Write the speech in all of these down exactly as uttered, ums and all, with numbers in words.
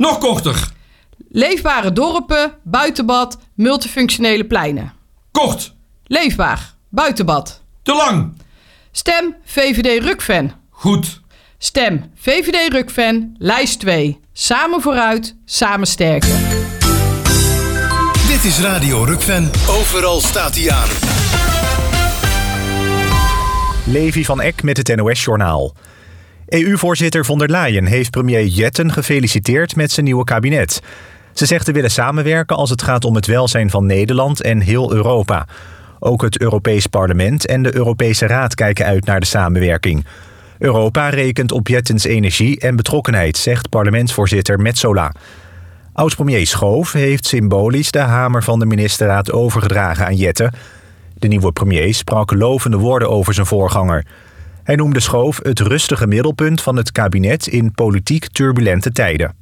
Nog korter. Leefbare dorpen, buitenbad, multifunctionele pleinen. Kort. Leefbaar, buitenbad. Te lang. Stem V V D Rukven. Goed. Stem V V D Rukven, lijst twee. Samen vooruit, samen sterker. Dit is Radio Rukven. Overal staat hij aan. Levi van Eck met het N O S-journaal. E U-voorzitter von der Leyen heeft premier Jetten gefeliciteerd met zijn nieuwe kabinet. Ze zegt te willen samenwerken als het gaat om het welzijn van Nederland en heel Europa. Ook het Europees Parlement en de Europese Raad kijken uit naar de samenwerking. Europa rekent op Jettens energie en betrokkenheid, zegt parlementsvoorzitter Metsola. Oud-premier Schoof heeft symbolisch de hamer van de ministerraad overgedragen aan Jetten. De nieuwe premier sprak lovende woorden over zijn voorganger. Hij noemde Schoof het rustige middelpunt van het kabinet in politiek turbulente tijden.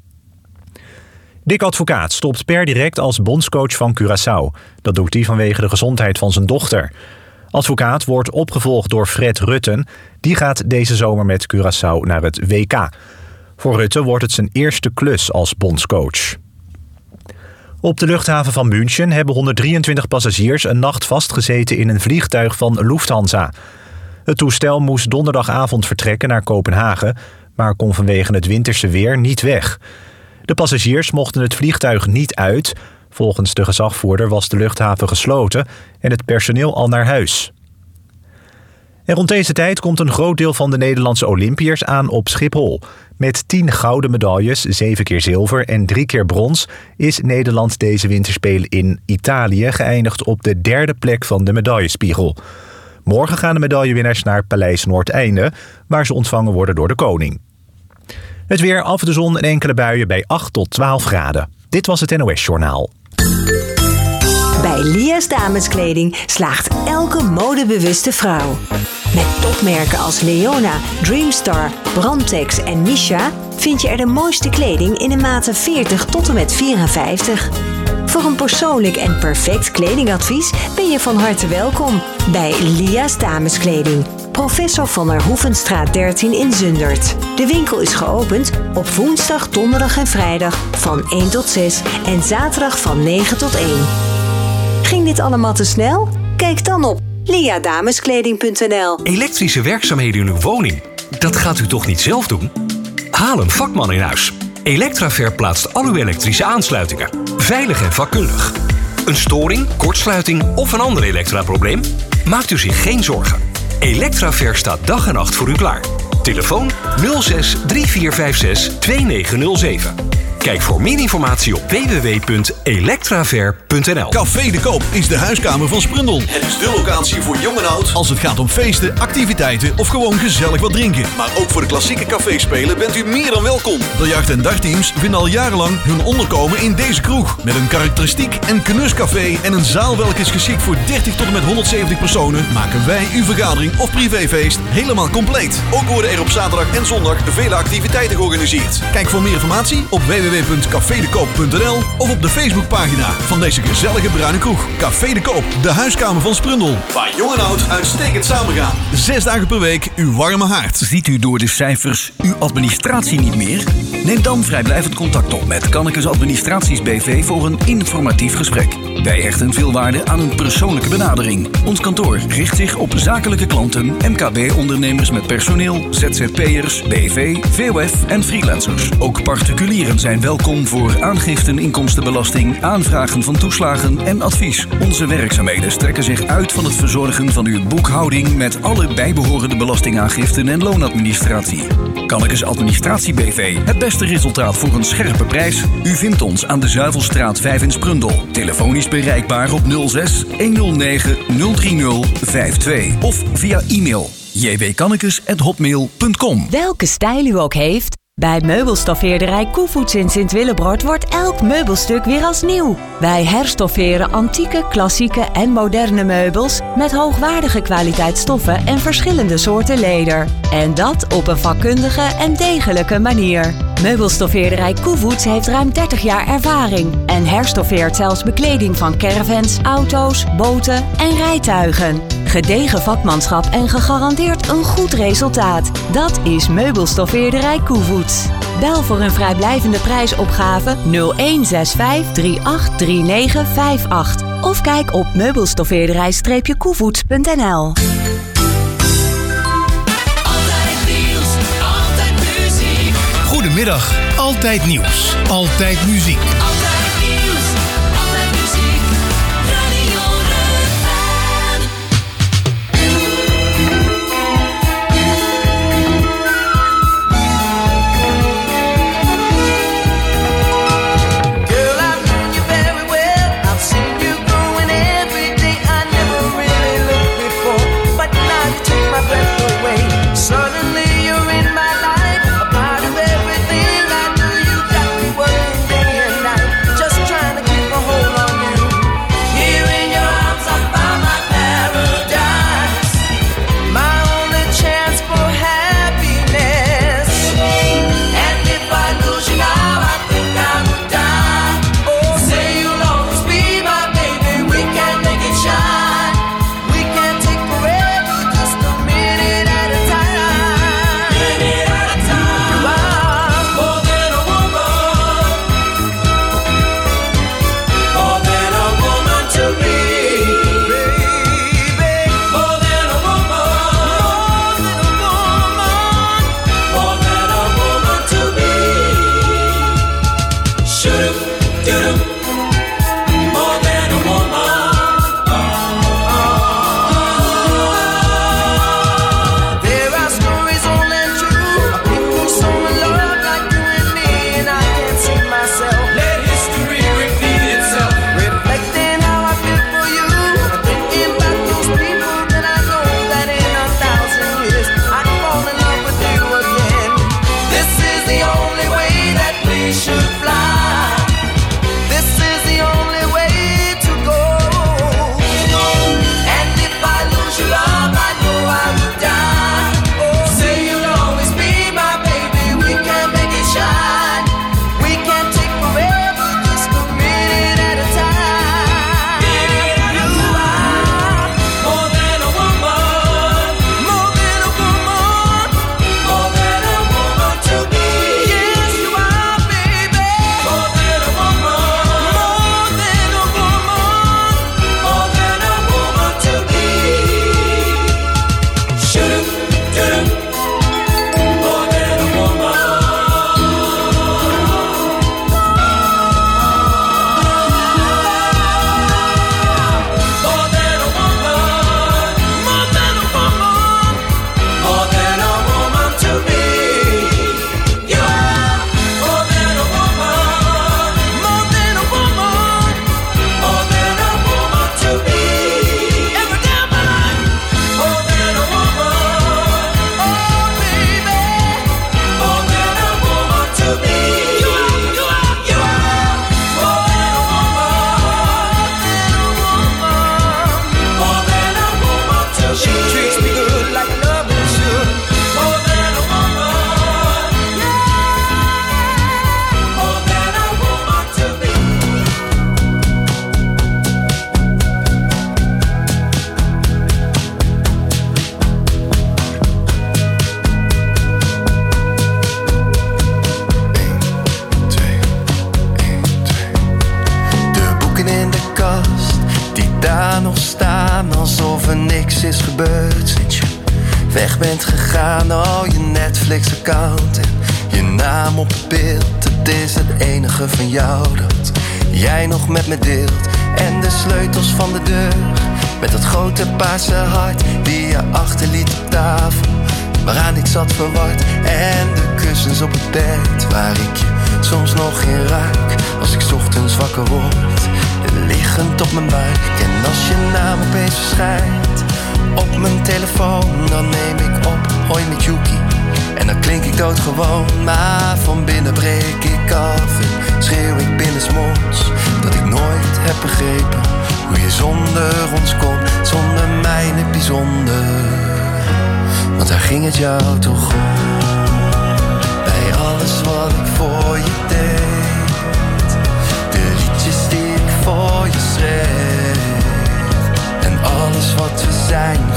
Dick Advocaat stopt per direct als bondscoach van Curaçao. Dat doet hij vanwege de gezondheid van zijn dochter. Advocaat wordt opgevolgd door Fred Rutten. Die gaat deze zomer met Curaçao naar het W K. Voor Rutten wordt het zijn eerste klus als bondscoach. Op de luchthaven van München hebben honderddrieëntwintig passagiers een nacht vastgezeten in een vliegtuig van Lufthansa. Het toestel moest donderdagavond vertrekken naar Kopenhagen, maar kon vanwege het winterse weer niet weg. De passagiers mochten het vliegtuig niet uit. Volgens de gezagvoerder was de luchthaven gesloten en het personeel al naar huis. En rond deze tijd komt een groot deel van de Nederlandse Olympiërs aan op Schiphol. Met tien gouden medailles, zeven keer zilver en drie keer brons is Nederland deze winterspelen in Italië geëindigd op de derde plek van de medaillespiegel. Morgen gaan de medaillewinnaars naar Paleis Noordeinde, waar ze ontvangen worden door de koning. Het weer, af de zon en enkele buien bij acht tot twaalf graden. Dit was het N O S-journaal. Bij Lia's Dameskleding slaagt elke modebewuste vrouw. Met topmerken als Leona, Dreamstar, Brandtex en Misha vind je er de mooiste kleding in de maten veertig tot en met vierenvijftig. Voor een persoonlijk en perfect kledingadvies ben je van harte welkom bij Lia's Dameskleding. Professor van der Hoevenstraat dertien in Zundert. De winkel is geopend op woensdag, donderdag en vrijdag van één tot zes en zaterdag van negen tot één. Ging dit allemaal te snel? Kijk dan op lia dameskleding punt n l. Elektrische werkzaamheden in uw woning, dat gaat u toch niet zelf doen? Haal een vakman in huis. Electraver plaatst al uw elektrische aansluitingen. Veilig en vakkundig. Een storing, kortsluiting of een ander elektraprobleem? Maakt u zich geen zorgen. Electraver staat dag en nacht voor u klaar. Telefoon nul zes drie vier vijf zes twee negen nul zeven. Kijk voor meer informatie op w w w punt electraver punt n l. Café de Koop is de huiskamer van Sprundel. Het is de locatie voor jong en oud als het gaat om feesten, activiteiten of gewoon gezellig wat drinken. Maar ook voor de klassieke caféspelen bent u meer dan welkom. Biljart- en dagteams vinden al jarenlang hun onderkomen in deze kroeg. Met een karakteristiek en knuscafé en een zaal welke is geschikt voor dertig tot en met honderdzeventig personen, maken wij uw vergadering of privéfeest helemaal compleet. Ook worden er op zaterdag en zondag vele activiteiten georganiseerd. Kijk voor meer informatie op w w w punt café de koop punt n l of op de Facebookpagina van deze gezellige bruine kroeg. Café de Koop, de huiskamer van Sprundel. Waar jong en oud uitstekend samengaan. Zes dagen per week uw warme haard. Ziet u door de cijfers uw administratie niet meer? Neem dan vrijblijvend contact op met Kannekes Administraties B V voor een informatief gesprek. Wij hechten veel waarde aan een persoonlijke benadering. Ons kantoor richt zich op zakelijke klanten, M K B-ondernemers met personeel, Z Z P'ers, B V, V O F en freelancers. Ook particulieren zijn welkom voor aangiften inkomstenbelasting, aanvragen van toeslagen en advies. Onze werkzaamheden strekken zich uit van het verzorgen van uw boekhouding met alle bijbehorende belastingaangiften en loonadministratie. Kannekes Administratie B V, het beste resultaat voor een scherpe prijs. U vindt ons aan de Zuivelstraat vijf in Sprundel. Telefonisch bereikbaar op nul zes honderd negen nul drie nul vijf twee of via e-mail j w kannekes at hotmail punt com. Welke stijl u ook heeft, bij meubelstoffeerderij Koevoets in Sint-Willebrord wordt elk meubelstuk weer als nieuw. Wij herstofferen antieke, klassieke en moderne meubels met hoogwaardige kwaliteit stoffen en verschillende soorten leder. En dat op een vakkundige en degelijke manier. Meubelstoffeerderij Koevoets heeft ruim dertig jaar ervaring en herstoffeert zelfs bekleding van caravans, auto's, boten en rijtuigen. Gedegen vakmanschap en gegarandeerd een goed resultaat. Dat is meubelstoffeerderij Koevoets. Bel voor een vrijblijvende prijsopgave nul een zes vijf drie acht drie negen vijf acht of kijk op meubelstoffeerderij koevoets punt n l. Goedemiddag, Altijd Nieuws, Altijd Muziek. Altijd nieuws, altijd muziek, Radio Rukven. Girl, I've known you very well. I've seen you growing every day. I never really looked before, but now you take my breath away. Suddenly you're in my life, a part of everything I do. You got me working day and night, just trying to keep a hold on you. Here in your arms I found my paradise, my only chance for happiness. And if I lose you now, I think I would die. Oh, say you'll always be my baby. We can make it shine. We can take forever, just a minute at a time. Minute at a time. You are more than a woman, more than a woman to me, baby. More than a woman, more than a woman, more than a woman to me. Shoot, do, more than a woman. There are stories old and true of people so in love like you and me, and I can't see myself. Let history repeat itself, reflecting how I feel for you, thinking about those people that I know that in a thousand years I'd fall in love with you again. This is the only way that we should fly. This is the only way to go. And if I lose your love, I know I would die. Oh, say you'll always be my baby. We can make it shine. We can take forever, just a minute at a time. You are more than a woman, more than a woman, more than a woman to me. Yes, you are, baby. More than a woman, more than a woman, more than a woman to me. Shoot, do, more than a woman. More than a woman, more than a woman, more than a woman to me. You are more than a woman, more than a woman, more than a woman to me. Every day of my life, more than a woman, oh baby, more than a woman to me. You are, you are, you are more than a woman, more than a woman to me. She treats me good like love should. More than a woman, yeah, more than a woman to me. De boeken in de kast, die daar nog staan, alsof er niks is gebeurd sinds je weg bent gegaan. Oh, je Netflix-account en je naam op het beeld, het is het enige van jou dat jij nog met me deelt. En de sleutels van de deur, met dat grote paarse hart die je achterliet op tafel, waaraan ik zat verward. En de kussens op het bed, waar ik je soms nog in ruik, als ik 's ochtends wakker word, liggend op mijn buik. En als je naam opeens verschijnt op mijn telefoon, dan neem ik op, hoi met Yuki. En dan klink ik doodgewoon, maar van binnen breek ik af en schreeuw ik binnensmonds dat ik nooit heb begrepen hoe je zonder ons kon, zonder mij in het bijzonder. Want daar ging het jou toch om, bij alles wat ik voor je deed, de liedjes die ik voor je schreef, en alles wat we zijn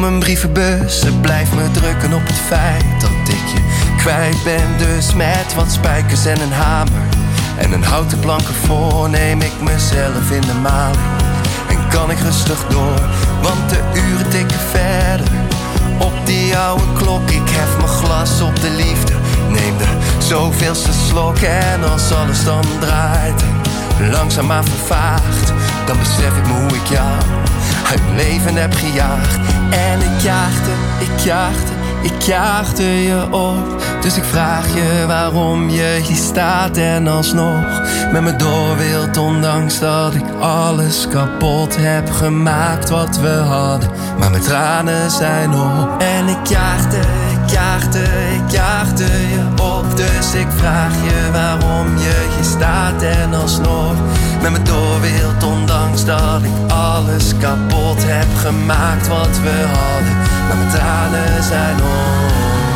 mijn brievenbus, het blijft me drukken op het feit dat ik je kwijt ben. Dus met wat spijkers en een hamer en een houten plank ervoor neem ik mezelf in de maling. En kan ik rustig door, want de uren tikken verder. Op die oude klok, ik hef mijn glas op de liefde. Neem de zoveelste slok en als alles dan draait en langzaamaan vervaagt, dan besef ik me hoe ik jou uit mijn leven heb gejaagd. En ik jaagde, ik jaagde, ik jaagde je op. Dus ik vraag je waarom je hier staat en alsnog met me door wilt, ondanks dat ik alles kapot heb gemaakt wat we hadden. Maar mijn tranen zijn op. En ik jaagde, ik jaagde, ik jaagde je op. Dus ik vraag je waarom je hier staat en alsnog met me door wilt, ondanks dat ik alles kapot heb gemaakt wat we hadden. Maar mijn tranen zijn op.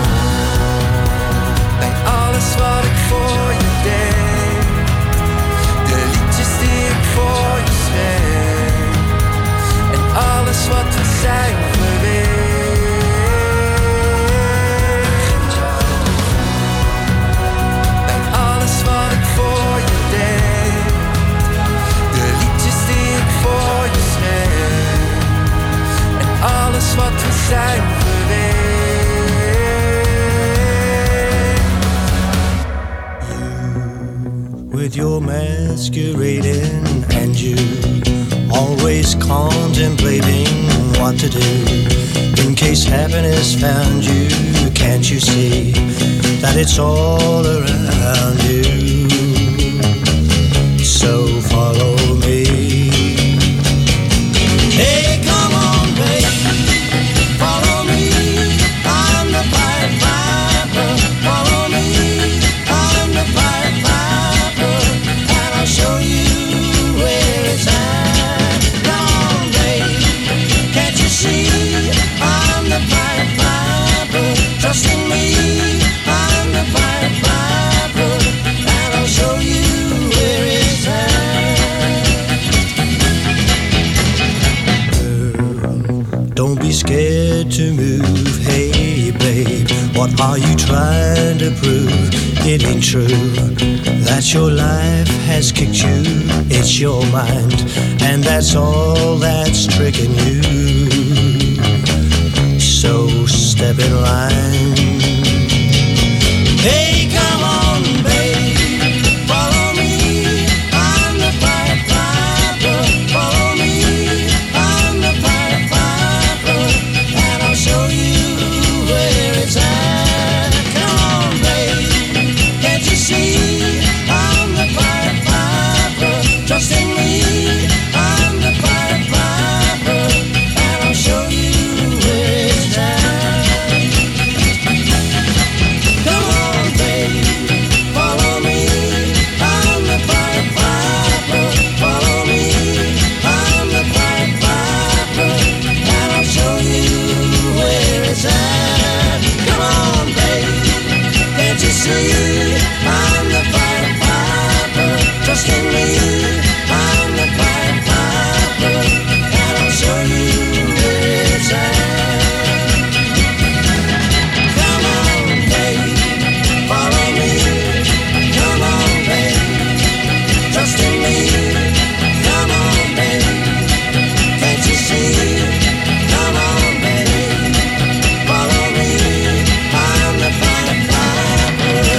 En alles wat ik voor je deed, de liedjes die ik voor je schreef, en alles wat we zijn geweest. En alles wat ik voor je deed, de liedjes die ik voor je schreef, en alles wat we zijn geweest. With your masquerading and you always contemplating what to do in case happiness found you. Can't you see that it's all around you? So follow me. Hey, come on, baby, follow me. I'm the Pied Piper. Follow me, I'm the Pied Piper, and I'll show you where it's at. Come on, baby, can't you see? I'm the Pied Piper. Trust in me, I'm the Pied Piper, and I'll show you where it's at. Girl, don't be scared to move. Hey, babe, what are you trying to prove? It ain't true that your life has kicked you. It's your mind, and that's all that's tricking you. So step in line. Hey, come on, babe, follow me. I'm the Pied Piper. Follow me, I'm the Pied Piper, and I'll show you where it's at. Come on, babe, can't you see? I'm the Pied Piper. Trust in me, I'm the Pied Piper, and I'll show you where it's at. Come on, babe, follow me. I'm the Pied Piper. Follow me, I'm the Pied Piper, and I'll show you where it's at. Come on, babe, can't you see? I'm the Pied Piper. Trust in me, I'm the Pied Piper, and I'll show you where it's at. Come on, babe, follow me. Come on, babe, trust in me. Come on, babe, can't you see? Come on, babe, follow me. I'm the Pied Piper.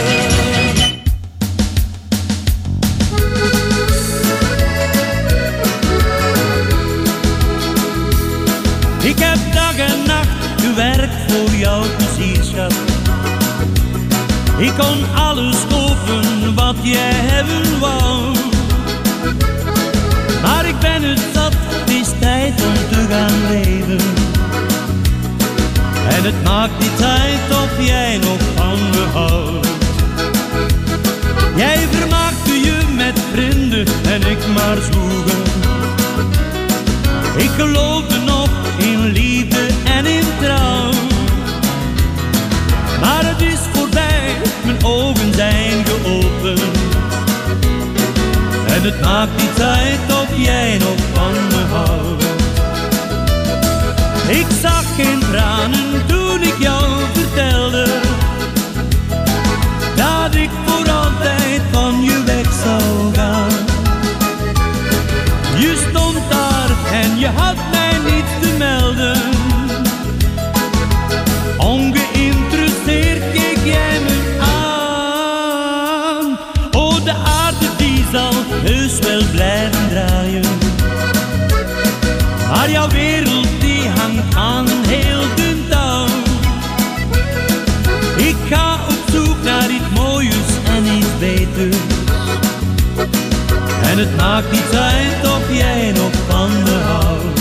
Ik heb dag en nacht gewerkt voor jouw plezier, schat. Ik kon alles kopen wat jij hebben wou. Maar ik ben het zat, het is tijd om te gaan leven. En het maakt niet uit of jij nog van me houdt. Jij vermaakte je met vrienden en ik maar zwoegen. Ik geloofde nog in liefde en in trouw. Maar het is voorbij, mijn ogen zijn geopend. En het maakt niet uit of jij nog van me houdt. Ik zag geen tranen toen ik jou vertelde dat ik voor altijd van je weg zou gaan. Je stond daar en je had mij niets te melden. Ongeïnteresseerd keek jij me aan. Oh, de aarde die zal heus wel blijven draaien, maar jouw wereld die hangt aan een heel dun touw. Ik ga op zoek naar iets moois en iets beters, en het maakt niet uit of jij nog van me houdt.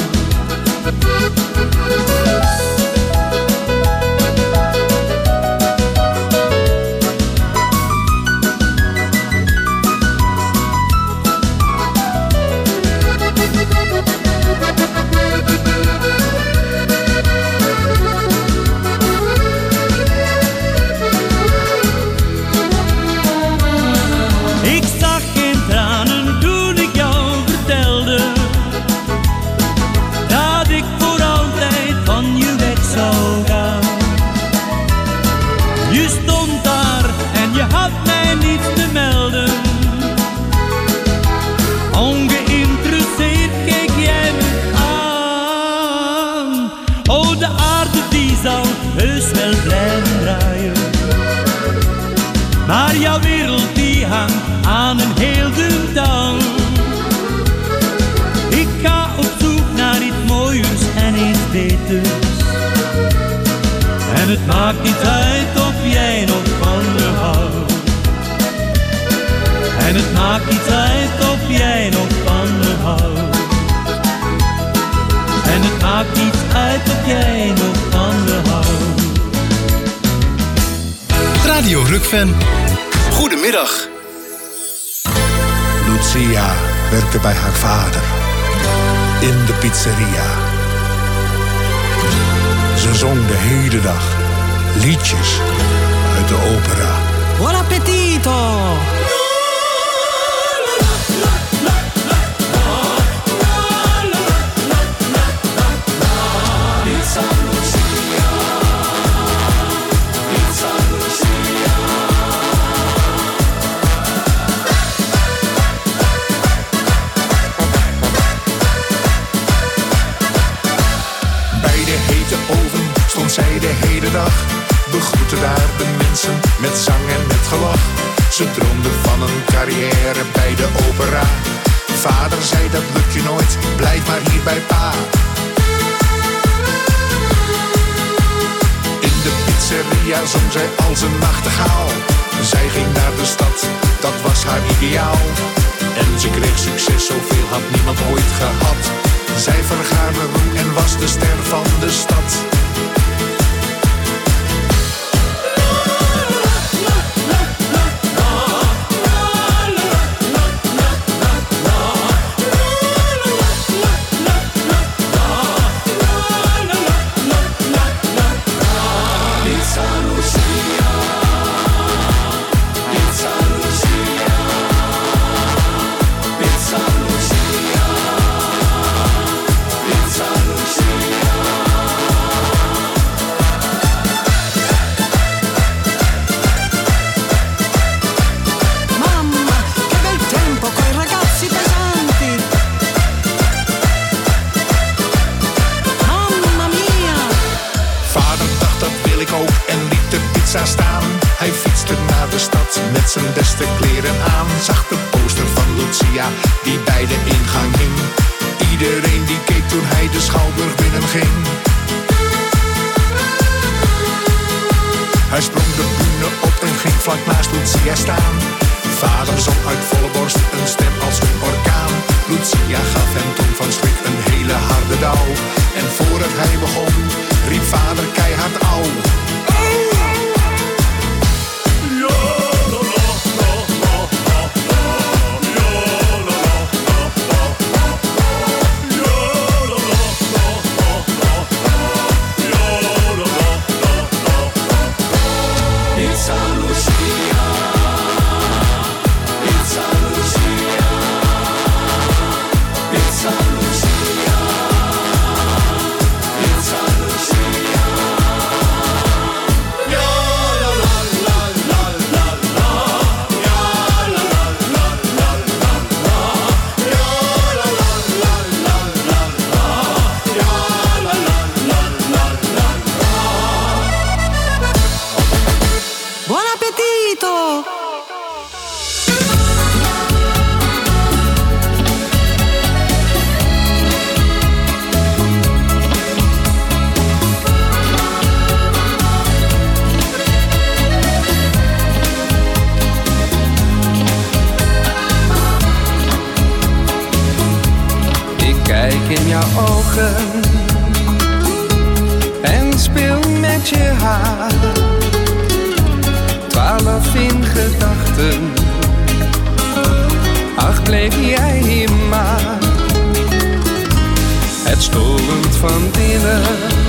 Maar jouw wereld die hangt aan een heel dun touw. Ik ga op zoek naar iets moois en iets beters, en het maakt niet uit of jij nog van me houdt. En het maakt niet uit of jij nog van me houdt. En het maakt niet uit of jij nog van me houdt. Radio Rukfan. Goedemiddag. Lucia werkte bij haar vader in de pizzeria. Ze zong de hele dag liedjes uit de opera. Buon appetito! Zij de hele dag begroette daar de mensen met zang en met gelach. Ze droomde van een carrière bij de opera. Vader zei dat lukt je nooit, blijf maar hier bij pa. In de pizzeria zong zij als een nachtegaal. Zij ging naar de stad, dat was haar ideaal. En ze kreeg succes, zoveel had niemand ooit gehad. Zij vergaarde roem en was de ster van de stad. Zijn beste kleren aan, zag de poster van Lucia die bij de ingang hing. Iedereen die keek toen hij de schouwburg binnenging. Hij sprong de bühne op en ging vlak naast Lucia staan. Vader zong uit volle borst, een stem als een orkaan. Lucia gaf hem toen van schrik een hele harde douw. En voordat hij begon, riep vader keihard au. Lucia, haar. Twaalf in gedachten, ach bleef jij hier maar. Het stormt van binnen,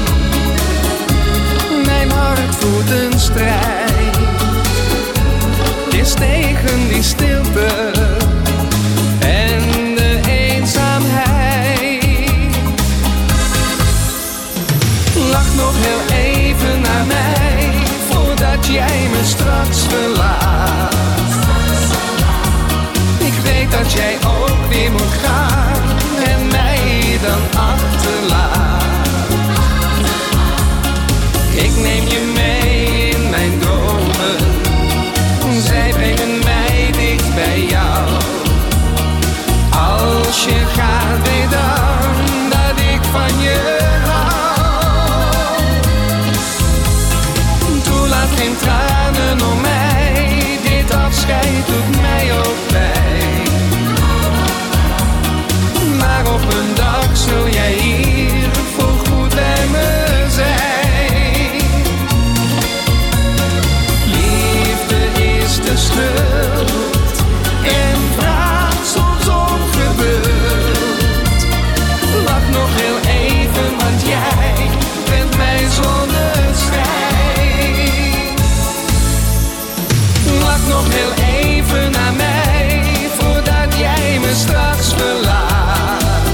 mijn hart voert een strijd. Het is tegen die stilte en de eenzaamheid. Lach nog heel even naar mij, voordat jij me straks verlaat. Ik weet dat jij ook weer moet gaan en mij dan achterlaat. Ik neem je mee in mijn dromen, zij brengen mij dicht bij jou. Als je gaat, weet dan dat ik van je hou. Toelaat geen tranen om mij, dit afscheid doet mij ook pijn. Maar op een dag zul jij hier voorgoed bij me zijn. Liefde is de schuld en vraagt soms om geduld. Lach nog heel even, want jij bent mijn zonneschijn. Lach nog heel even naar mij, voordat jij me straks verlaat.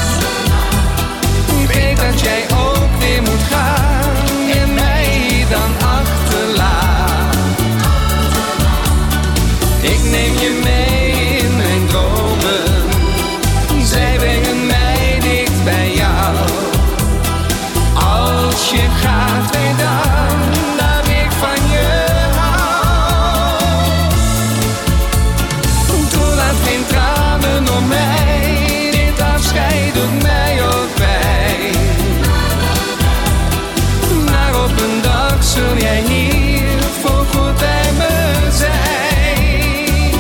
Ik weet dat jij ook weer moet gaan en mij dan achterlaat. Ik neem je mee in mijn dromen, zij brengen mij dicht bij jou. Als je gaat, weet dan dat ik van je hou. Toelaat geen tranen om mij, dit afscheid doet mij ook pijn. Maar op een dag zul jij hier voorgoed bij me zijn.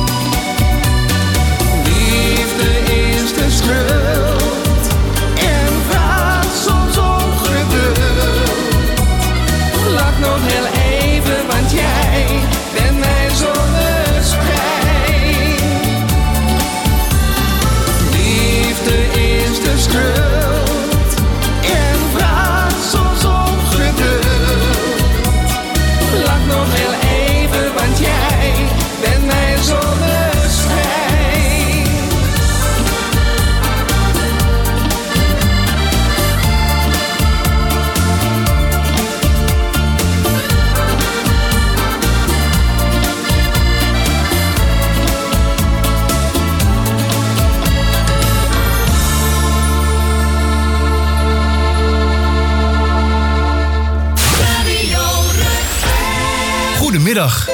Liefde is de schuld en vraagt soms om geduld. Lach nog heel even, want jij bent mijn zonneschijn. Liefde is de schuld en vraagt soms om geduld. Lach nog heel even, want jij bent mijn zonneschijn. Goedemiddag.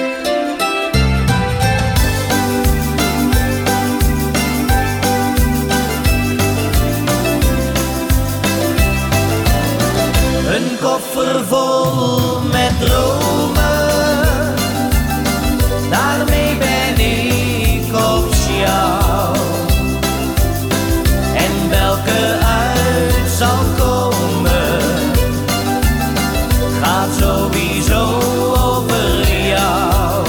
Een koffer vol met dromen, daarmee ben ik op jou. En welke uit zal komen, gaat sowieso over jou.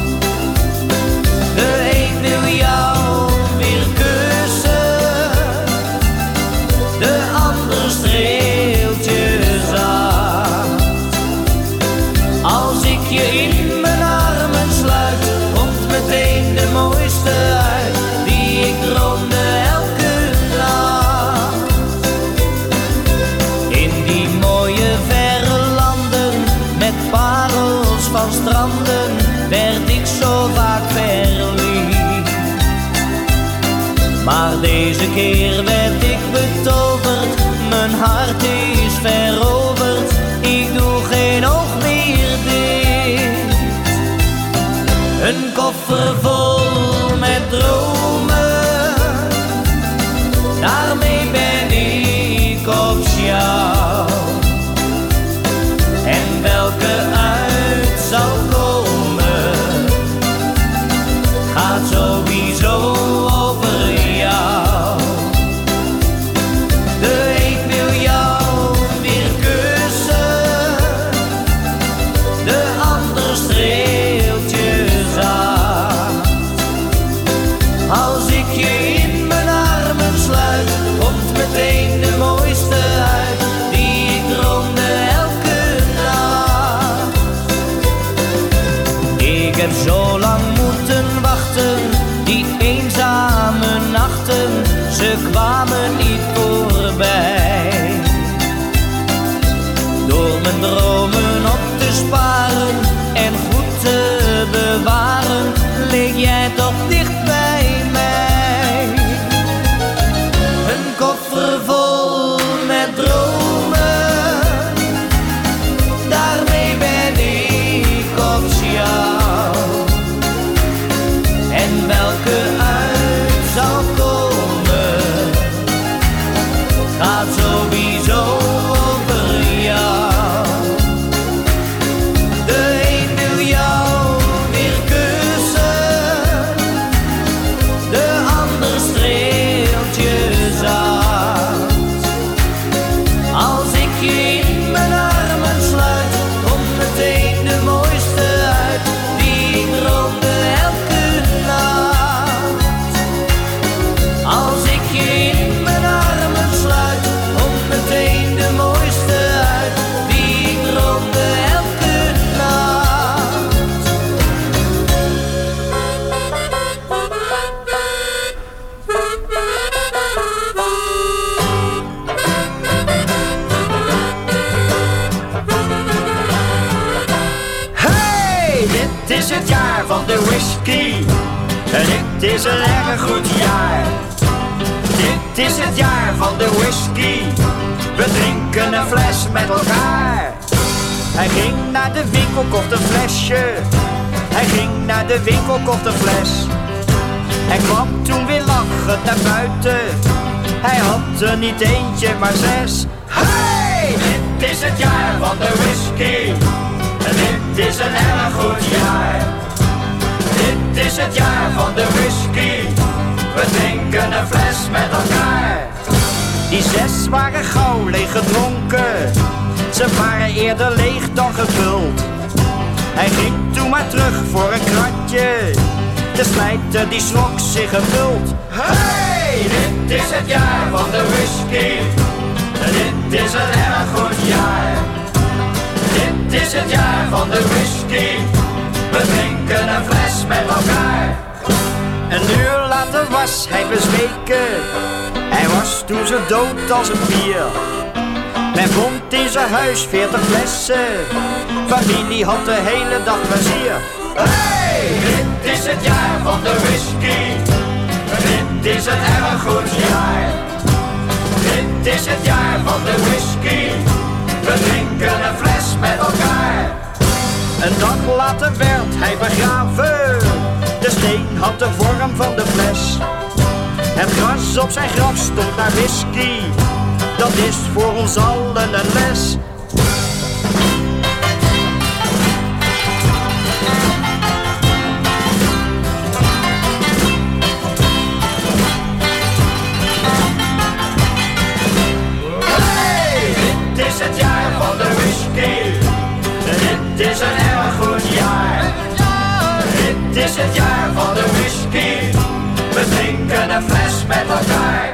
De een wil jou weer kussen, de ander streelt je zacht. Als ik je in mijn armen sluit, komt meteen de mooiste uit, die ik droomde elke nacht. In die mooie verre landen, met parels van stranden, werd ik zo vaak verliefd. Maar deze keer werd ik betoverd, mijn hart is veroverd, ik doe geen oog meer dicht. Een koffer vol met dromen, daarmee ben ik op jou. En welke uit zal komen, gaat sowieso over jou. heb zo lang moeten wachten, die eenzame nachten, ze kwamen niet voorbij. Door mijn dromen op te sparen en goed te bewaren, leek jij toch dicht bij mij. Een koffer vol met dromen, daarmee ben ik op jou. En welke uit zal komen, gaat sowieso over jou. De een wil jou weer kussen, de ander streelt je zacht. Als ik je in mijn armen sluit, komt meteen de mooiste uit die ik droomde elke nacht. Als ik je in mijn armen sluit, komt meteen de mooiste uit die ik droomde elke nacht. Hey, dit is het jaar van de whisky. Dit is een erg goed jaar. Dit is het jaar van de whisky. We drinken een fles met elkaar. Hij ging naar de winkel, kocht een flesje. Hij ging naar de winkel, kocht een fles. Hij kwam toen weer lachend naar buiten. Hij had er niet eentje, maar zes. Hey, dit is het jaar van de whisky. Dit is een erg goed jaar. Dit is het jaar van de whisky. We drinken een fles met elkaar. Die zes waren gauw leeg gedronken. Ze waren eerder leeg dan gevuld. Hij ging toen maar terug voor een kratje. De slijter die schrok zich een bult. Hey, dit is het jaar van de whisky. Dit is een erg goed jaar. Dit is het jaar van de whisky. We drinken een fles met elkaar. Een uur later was hij bezweken. Hij was toen zo dood als een bier. Men vond in zijn huis veertig flessen. Familie had de hele dag plezier. Hey, dit is het jaar van de whisky. Dit is een erg goed jaar. Dit is het jaar van de whisky. We drinken een fles met elkaar. Een dag later werd hij begraven. De steen had de vorm van de fles. Het gras op zijn graf stond naar whisky. Dat is voor ons allen een les. Hey, dit is het jaar van de whisky. Dit is een erg goed jaar. Dit is het jaar van de whisky. We drinken een fles met elkaar.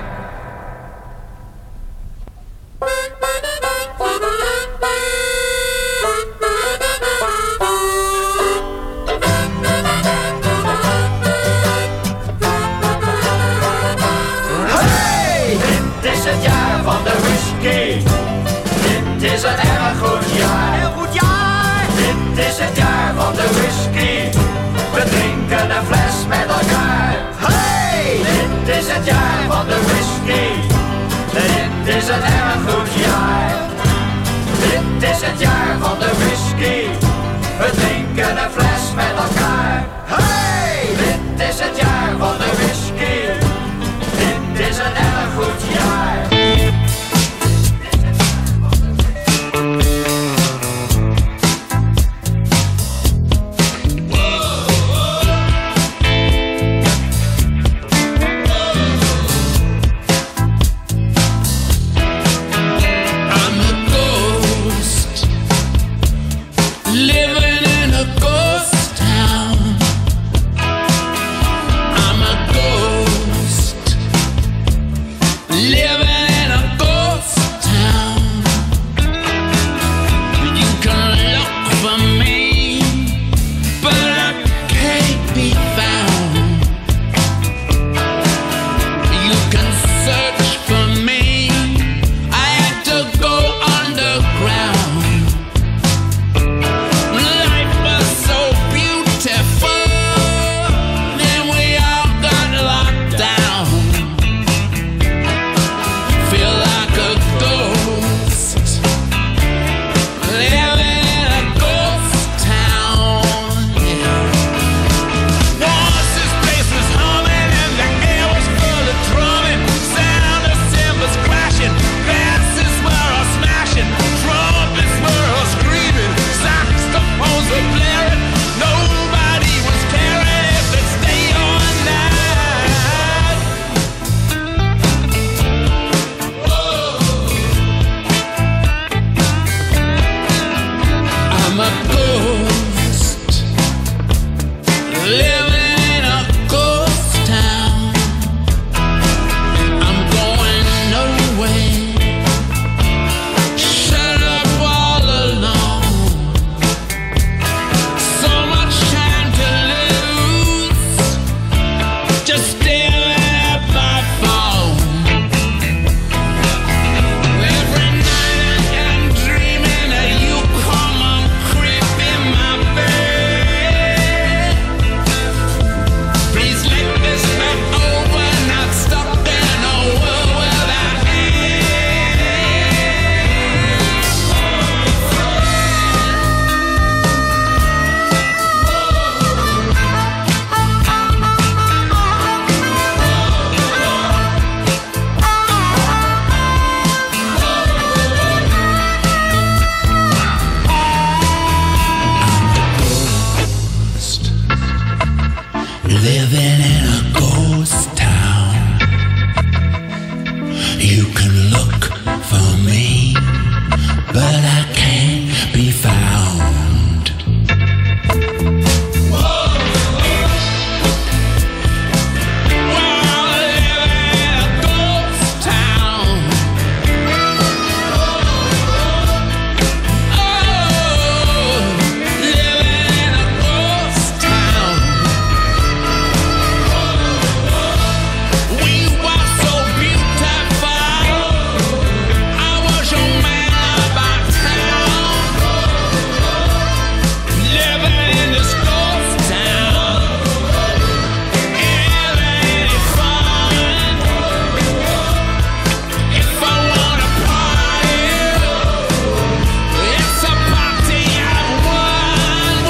Hey, dit is het jaar van de whisky. Dit is een erg goed jaar. Heel goed jaar. Dit is het jaar van de whisky. We drinken een fles met elkaar. Hey, dit is het jaar van de whisky. I'm a ghost living in a ghost town. I'm going nowhere, shut up all alone. So much time to lose, just staring at my phone. Every night I'm dreaming of you come on creeping my bed. Please let this back over, not stuck in a world without end. Living in a ghost town. You can look for me, but I can't be found. Well, I live in a ghost town. Oh, living in a ghost town. We were so beautiful. I was your man about town. Living in this ghost town. It ain't fun. If I wanna party, it's a party of one.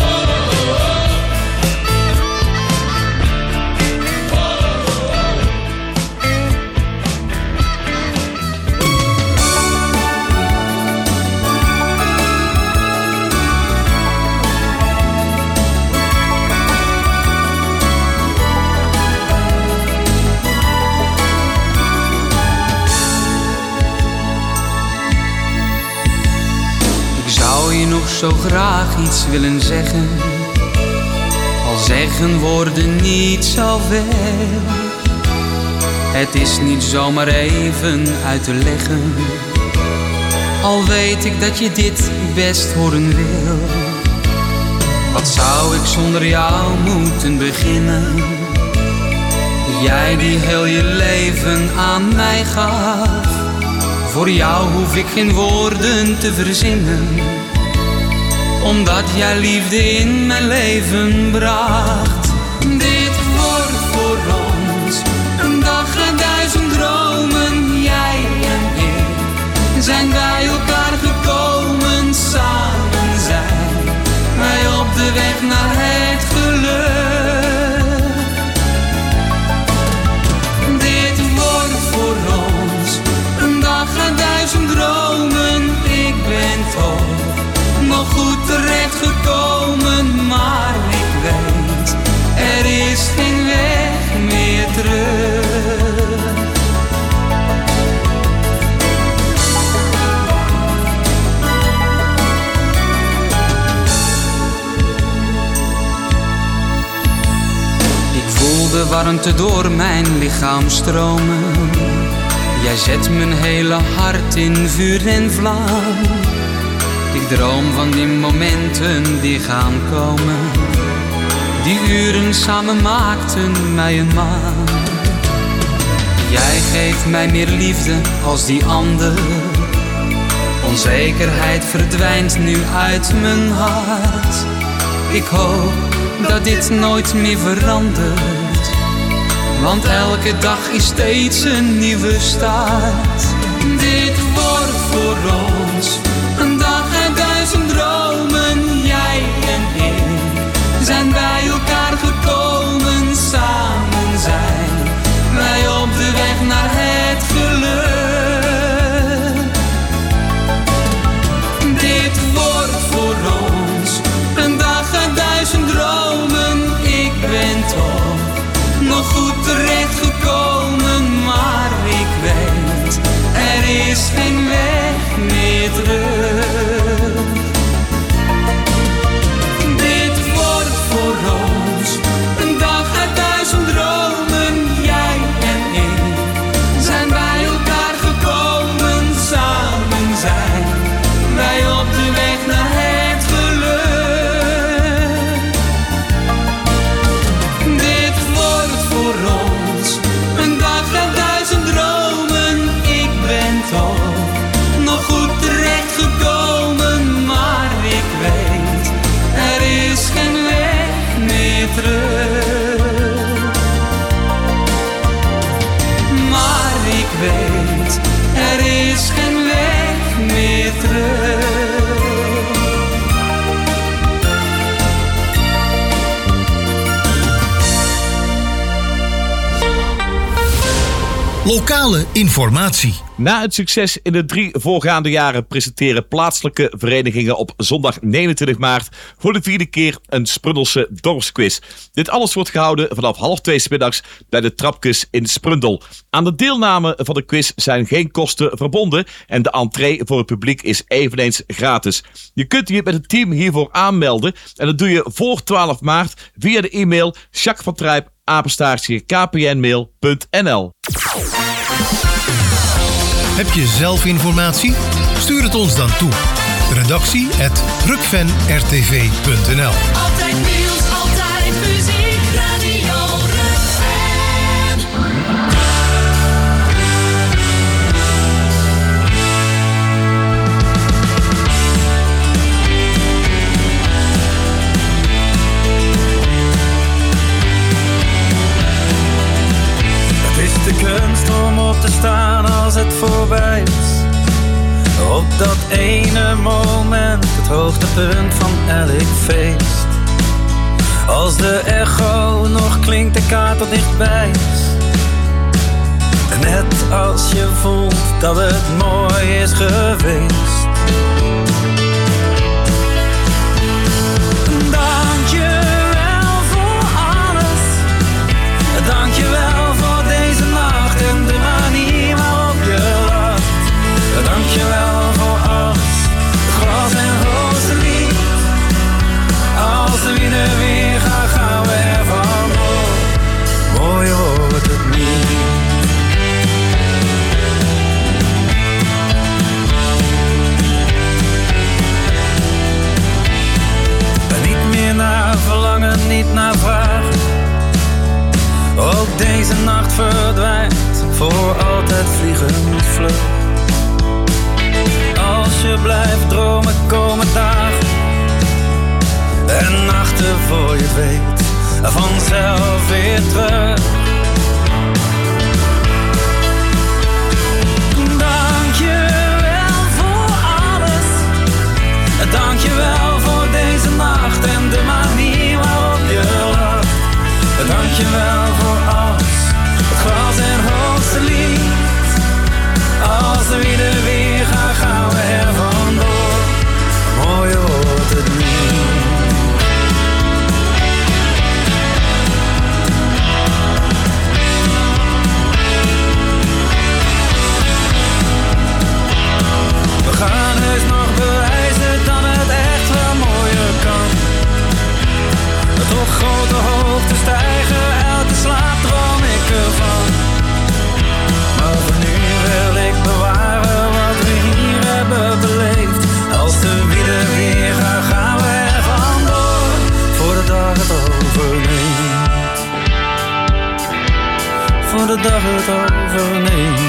Ik zou je nog zo graag iets willen zeggen, al zeggen woorden niet zoveel. Het is niet zomaar even uit te leggen, al weet ik dat je dit best horen wil. Wat zou ik zonder jou moeten beginnen? Jij die heel je leven aan mij gaf. Voor jou hoef ik geen woorden te verzinnen, omdat jij liefde in mijn leven bracht. Dit wordt voor ons een dag en duizend dromen. Jij en ik zijn bij elkaar gekomen. Samen zijn wij op de weg naar het geluk. Dit wordt voor ons een dag en duizend dromen. Ik ben toch nog goed terechtgekomen, maar ik weet, er is geen weg meer terug. Ik voel de warmte door mijn lichaam stromen. Jij zet mijn hele hart in vuur en vlam. Ik droom van die momenten die gaan komen. Die uren samen maakten mij een man. Jij geeft mij meer liefde als die ander. Onzekerheid verdwijnt nu uit mijn hart. Ik hoop dat dit nooit meer verandert, want elke dag is steeds een nieuwe start. Dit wordt voor ons een dag en duizend dromen. Jij en ik zijn bij elkaar gekomen. Samen zijn wij op de weg naar het geluk. Dit wordt voor ons een dag en duizend dromen. Ik ben toch nog goed terechtgekomen, maar ik weet, er is geen weg meer terug. Lokale informatie. Na het succes in de drie voorgaande jaren presenteren plaatselijke verenigingen op zondag negenentwintig maart voor de vierde keer een Sprundelse dorpsquiz. Dit alles wordt gehouden vanaf half twee 's middags bij de Trapkes in Sprundel. Aan de deelname van de quiz zijn geen kosten verbonden en de entree voor het publiek is eveneens gratis. Je kunt je met het team hiervoor aanmelden en dat doe je voor twaalf maart via de e-mail jacques van trijp apenstaartje k p n mail punt n l. Heb je zelf informatie? Stuur het ons dan toe. Redactie at rukfan r t v punt n l. Altijd nieuws, altijd muziek, Radio Rukfan. Het is de kunst om op te staan als het voorbij is. Op dat ene moment, het hoogtepunt van elk feest. Als de echo nog klinkt, de kaart tot dichtbij is. Net als je voelt dat het mooi is geweest. Dank je wel voor alles. Dank je wel voor deze nacht en de manier waarop je lacht. Dank je wel voor alles, het glas en roze lied. Als de wind weer gaat, gaan we er vandoor. Mooi wordt het niet. Niet meer naar verlangen, niet naar vragen. Ook deze nacht verdwijnt voor altijd vliegend vlug. Als je blijft dromen komen dagen en nachten voor je het weet vanzelf weer terug. Dank je wel voor alles. Dank je wel voor deze nacht en de manier waarop je lacht. Dank je wel voor alles, het glas en hoogste lied. Als de wind weer gaat, gaan we er vandoor. Mooi wordt het niet. We gaan heus nog bewijzen dat het echt wel mooier kan. Tot grote hoogte stijgen, elke slaap droom ik ervan. Maar voor nu wil ik bewaren wat we hier hebben beleefd. Als de wielen weer gaan, gaan we er vandoor. Voor de dag het overneemt. Voor de dag het overneemt.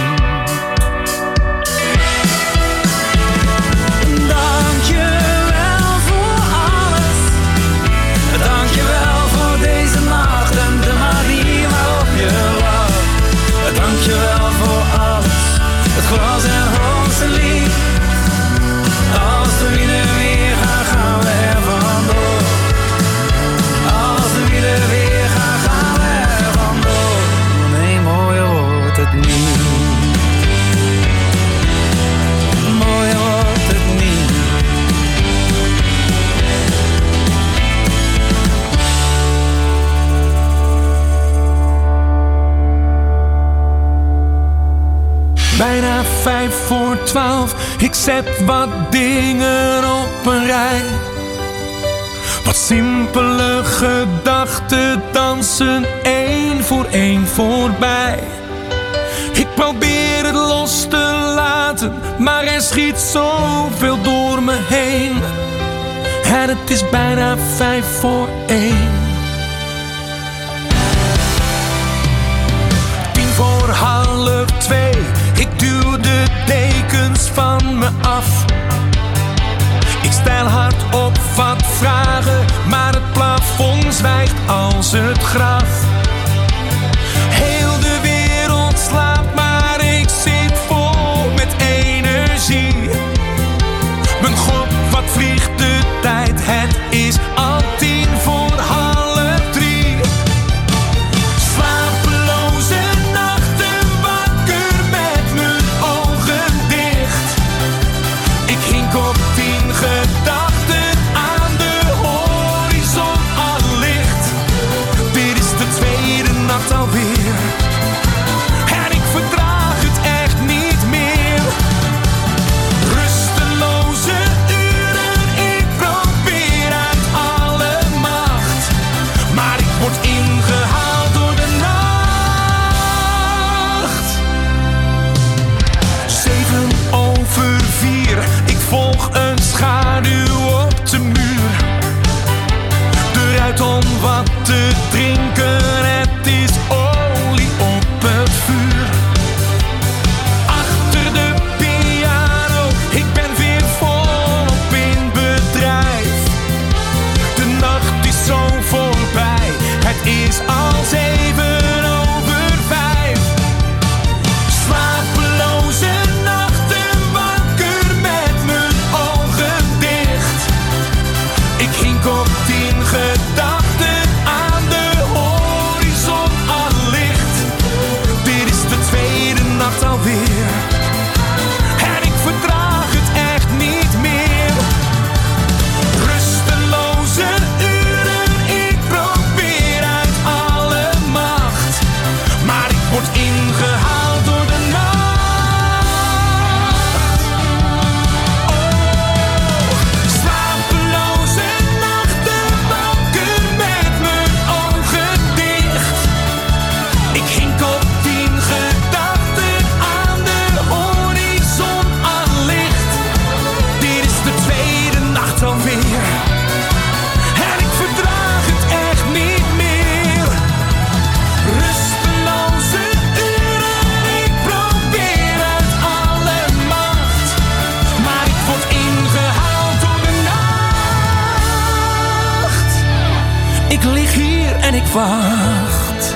Dank je wel voor alles. Dank je wel voor deze nacht en de manier waarop je lacht. Dank je wel voor alles, het glas en hoogste lied. Als de wielen weer gaan, gaan we er vandoor. Als de wielen weer gaan, gaan we er vandoor. Nee, mooier wordt het niet. Mooier wordt het niet. Bijna vijf voor twaalf, ik zet wat dingen op een rij. Wat simpele gedachten dansen één voor één voorbij. Ik probeer het los te laten, maar er schiet zoveel door me heen. En het is bijna vijf voor één. Tien voor half twee. Ik duw de dekens van me af. Ik stel hardop wat vragen, maar het plafond zwijgt als het graf. Heel de wereld slaapt, maar ik zit vol met energie. Mijn god, wat vliegt de tijd, het is al tien voor half drie. Slapeloze nachten, wakker grijze muur. De ruit om wat te drinken, het is olie op het vuur. Achter de piano, ik ben weer volop in bedrijf. De nacht is zo voorbij, het is al zeven over vijf. Slapeloze nachten, wakker met mijn ogen dicht. Ik hink op tien gedachten aan de horizon al licht. Dit is de tweede nacht alweer en ik verdraag het echt niet meer. Rusteloze uren, ik probeer uit alle macht, maar ik word ingehaald door de nacht. Oh, slapeloze nachten, wakker met mijn ogen dicht. Ik hink op tien gedachten aan de horizon al licht. Dit is de tweede nacht alweer en ik verdraag het echt niet meer. Rusteloze uren, ik probeer uit alle macht, maar ik word ingehaald door de nacht. Ik lig hier en ik wacht.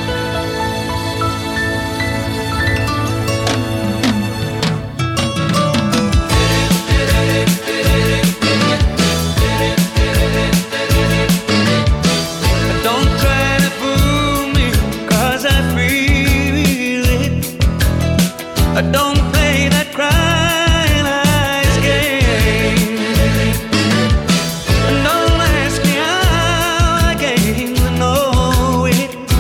Don't try to fool me, 'cause I feel it. Don't play that crying eyes game. Don't ask me how I came to know it.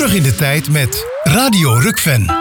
terug in de tijd met Radio Rukven.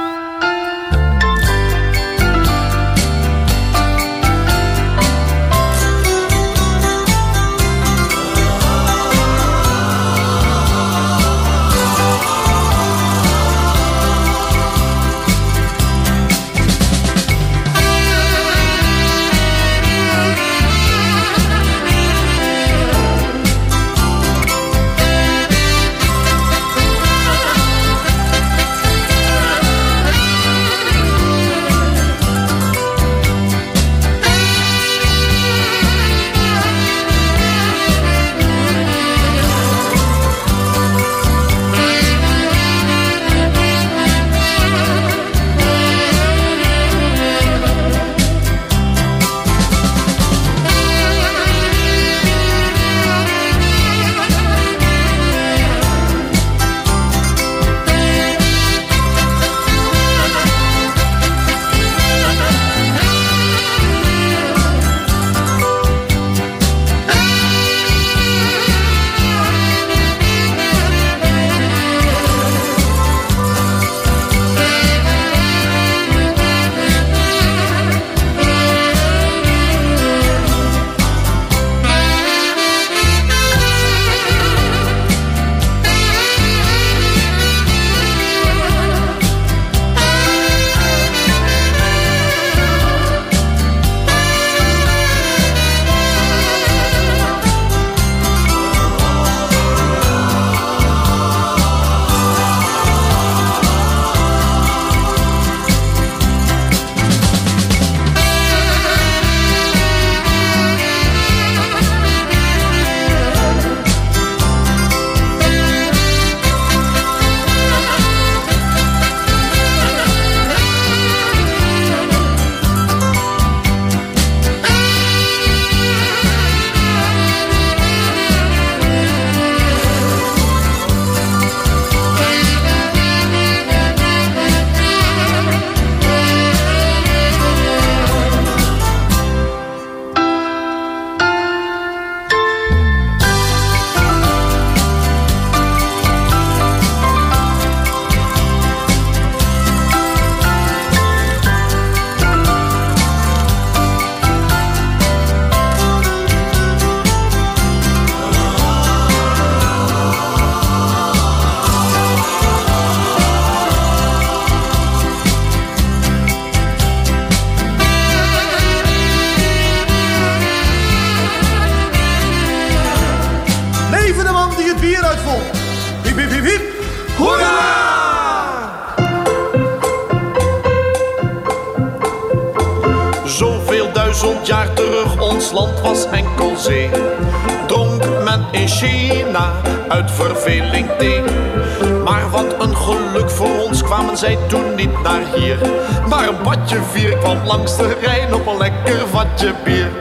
duizend jaar terug, ons land was enkel zee. Dronk men in China uit verveling thee. Maar wat een geluk voor ons, kwamen zij toen niet naar hier. Maar een badje vier kwam langs de Rijn op een lekker vatje bier.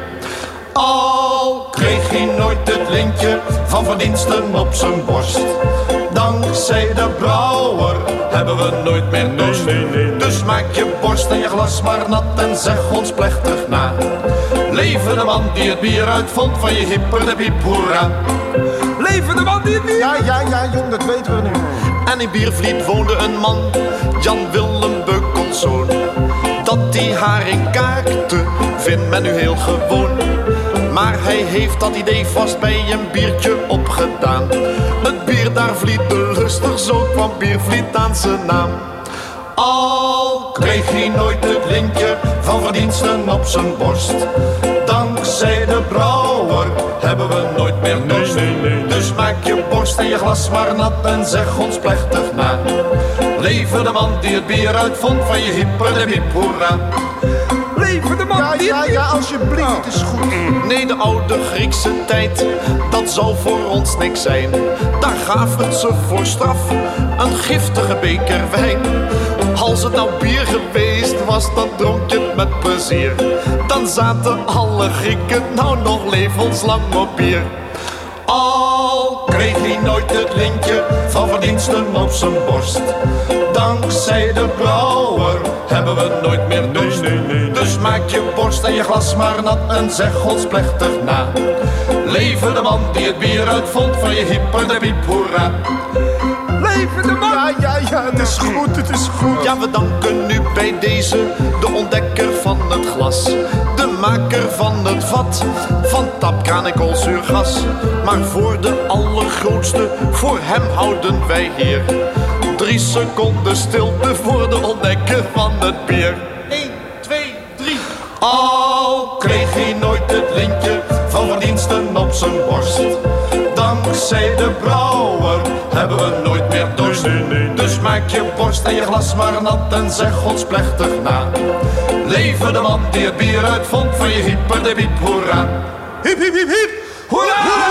Al kreeg hij nooit het lintje van verdiensten op zijn borst. Dankzij de brouwer hebben we nooit meer dorst. Nee, nee, nee. Dus maak je borst en je glas maar nat en zeg ons plechtig na. Leven de man die het bier uitvond van je hipper de piep hoera. Leven de man die het bier... Ja, ja, ja, jong, dat weten we nu. En in Biervliet woonde een man, Jan Willem Beukelszoon. Dat die haring kaakte, vindt men nu heel gewoon. Maar hij heeft dat idee vast bij een biertje opgedaan. Het bier daar vliet de lustig, zo kwam Biervliet aan zijn naam. Al kreeg hij nooit het lintje van verdiensten op zijn borst. Dankzij de brouwer hebben we nooit meer dorst. Nee, nee, nee. Dus maak je borst en je glas maar nat en zeg ons plechtig na. Leven de man die het bier uitvond van je hipper de hip hoera. Leven de man ja, die ja, ja, alsjeblieft, oh. Het is goed. Nee, de oude Griekse tijd, dat zal voor ons niks zijn. Daar gaven ze voor straf een giftige beker wijn. Als het nou bier geweest was, dan dronk je het met plezier. Dan zaten alle Grieken nou nog levenslang op bier. Al kreeg hij nooit het lintje van verdiensten op zijn borst. Dankzij de brouwer hebben we nooit meer dorst. Nee, nee, nee. Dus maak je borst en je glas maar nat en zeg ons plechtig na. Leven de man die het bier uitvond van je hipper de piep hoera. leven de man! Ja, ja, ja, het is goed, het is goed. Ja, we danken nu bij deze de ontdekker van het glas. De maker van het vat, van tapkraan en koolzuurgas. Maar voor de allergrootste, voor hem houden wij hier drie seconden stilte voor de ontdekker van het bier. één, twee, drie. Al kreeg hij nooit het lintje van verdiensten op zijn borst. Dankzij de brouwer hebben we nooit meer dorst. Dus maak je borst en je glas maar nat en zeg godsplechtig na. Leven de man die het bier uitvond van je hyper de wiep, hoera. Hip hip hip hip, hoera!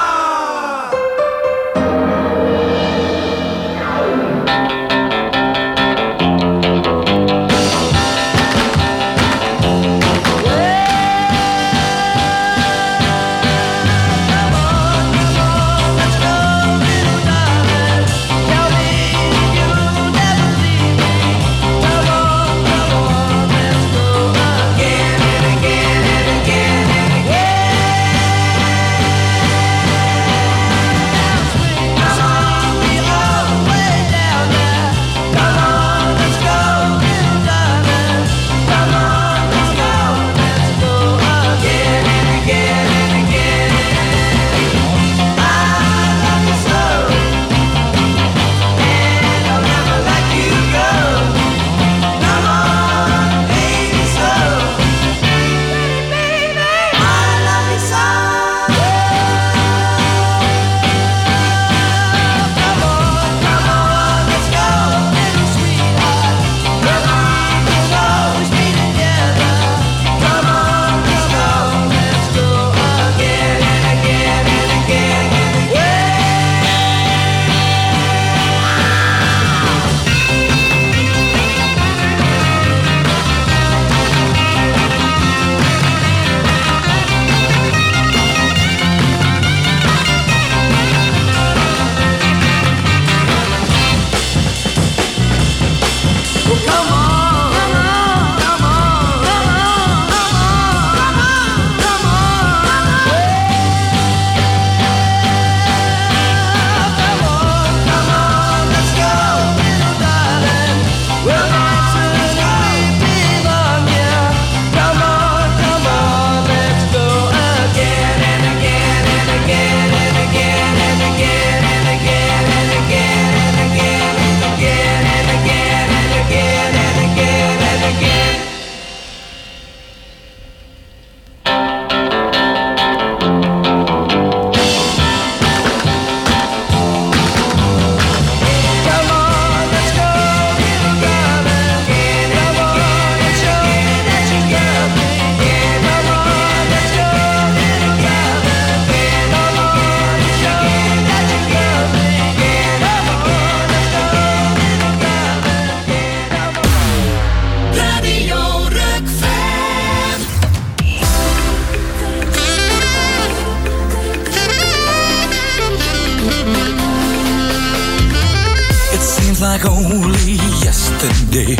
like only yesterday.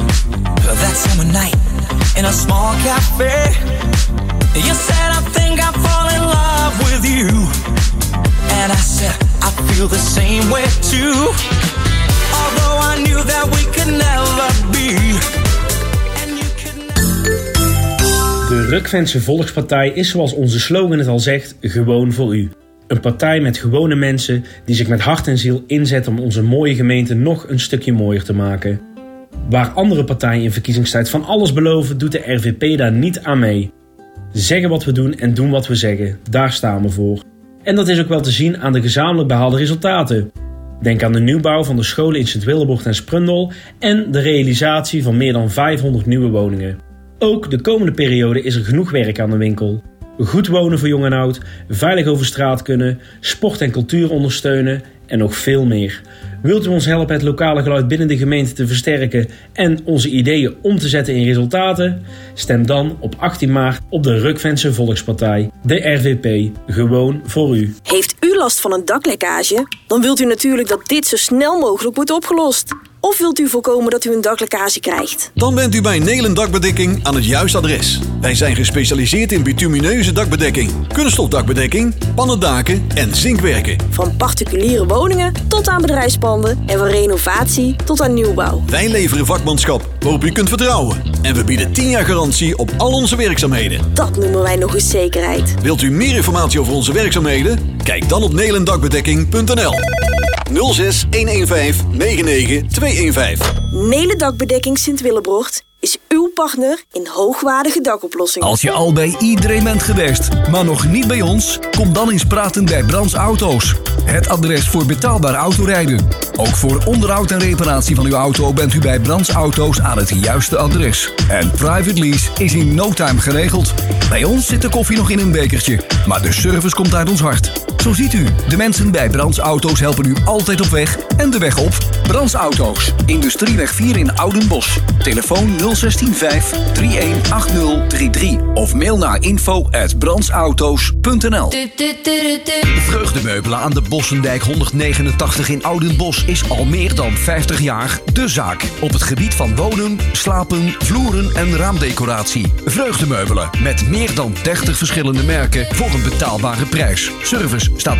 That summer night in a small cafe. You said, I think I fall in love with you. And I said, I feel the same way too. Although I knew that we could never be. De Rukvense Volkspartij is, zoals onze slogan het al zegt, gewoon voor u. Een partij met gewone mensen die zich met hart en ziel inzetten om onze mooie gemeente nog een stukje mooier te maken. Waar andere partijen in verkiezingstijd van alles beloven, doet de R V P daar niet aan mee. Zeggen wat we doen en doen wat we zeggen, daar staan we voor. En dat is ook wel te zien aan de gezamenlijk behaalde resultaten. Denk aan de nieuwbouw van de scholen in Sint-Willebrocht en Sprundel en de realisatie van meer dan vijfhonderd nieuwe woningen. Ook de komende periode is er genoeg werk aan de winkel. Goed wonen voor jong en oud, veilig over straat kunnen, sport en cultuur ondersteunen en nog veel meer. Wilt u ons helpen het lokale geluid binnen de gemeente te versterken en onze ideeën om te zetten in resultaten? Stem dan op achttien maart op de Rukvense Volkspartij, de R V P, gewoon voor u. Heeft u last van een daklekkage? Dan wilt u natuurlijk dat dit zo snel mogelijk wordt opgelost. Of wilt u voorkomen dat u een daklekkage krijgt? Dan bent u bij Nelen Dakbedekking aan het juiste adres. Wij zijn gespecialiseerd in bitumineuze dakbedekking, kunststofdakbedekking, pannendaken en zinkwerken. Van particuliere woningen tot aan bedrijfspanden en van renovatie tot aan nieuwbouw. Wij leveren vakmanschap waarop u kunt vertrouwen. En we bieden tien jaar garantie op al onze werkzaamheden. Dat noemen wij nog eens zekerheid. Wilt u meer informatie over onze werkzaamheden? Kijk dan op nelendakbedekking punt n l. nul zes een een vijf negen negen twee een vijf. Nelen Dakbedekking Sint-Willebrocht is uw partner in hoogwaardige dakoplossingen. Als je al bij iedereen bent geweest, maar nog niet bij ons, kom dan eens praten bij Brands Auto's. Het adres voor betaalbaar autorijden. Ook voor onderhoud en reparatie van uw auto bent u bij Brands Auto's aan het juiste adres. En private lease is in no time geregeld. Bij ons zit de koffie nog in een bekertje, maar de service komt uit ons hart. Zo ziet u, de mensen bij Brands Auto's helpen u altijd op weg en de weg op. Brands Auto's, Industrieweg vier in Oudenbosch. Telefoon nul een zes vijf drie een acht nul drie drie of mail naar info at brandsauto's punt n l. Vreugdemeubelen aan de Bossendijk honderdnegenentachtig in Oudenbosch is al meer dan vijftig jaar de zaak. Op het gebied van wonen, slapen, vloeren en raamdecoratie. Vreugdemeubelen met meer dan dertig verschillende merken voor een betaalbare prijs. Service staat